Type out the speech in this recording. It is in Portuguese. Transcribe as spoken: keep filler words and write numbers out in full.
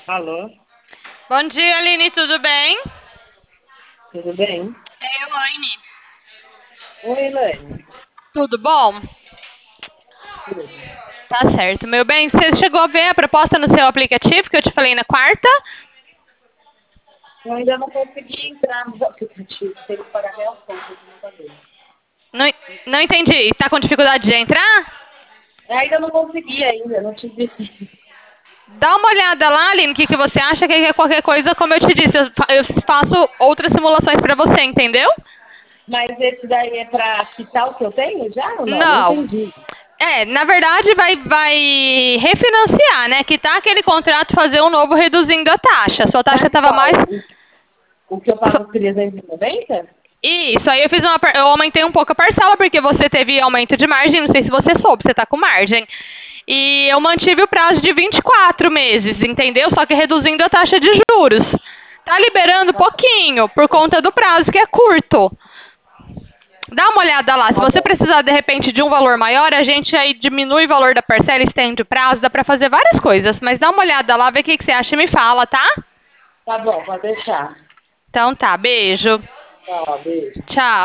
Alô, Bom dia, Aline, tudo bem? tudo bem? É Elaine. Oi, Elaine. Tudo bom? Tudo. Tá certo. Meu bem, você chegou a ver a proposta no seu aplicativo que eu te falei na quarta? Eu ainda não consegui entrar no aplicativo, tem que pagar minhas contas de uma vez. Não, não entendi. Tá com dificuldade de entrar? Eu ainda não consegui ainda, não tive. Dá uma olhada lá, Aline, o que, que você acha que é qualquer coisa, como eu te disse, eu fa- eu faço outras simulações pra você, entendeu? Mas esse daí é para quitar o que eu tenho já ou não? Não Não. entendi. É, na verdade vai, vai refinanciar, né? Quitar aquele contrato, fazer um novo reduzindo a taxa. Sua taxa Mas estava mais. qual? O, o que eu pago trezentos e noventa? Isso, aí eu fiz uma, par- eu aumentei um pouco a parcela porque você teve aumento de margem, não sei se você soube, você tá com margem. E eu mantive o prazo de vinte e quatro meses, entendeu? Só que reduzindo a taxa de juros. Tá liberando Tá bom, pouquinho por conta do prazo que é curto. Dá uma olhada lá, se tá você bom. precisar de repente de um valor maior, a gente aí diminui o valor da parcela, estende o prazo, dá pra fazer várias coisas, mas dá uma olhada lá, vê o que que você acha e me fala, tá? Tá bom, pode deixar. Então tá, beijo. Tchau, beijo. Tchau.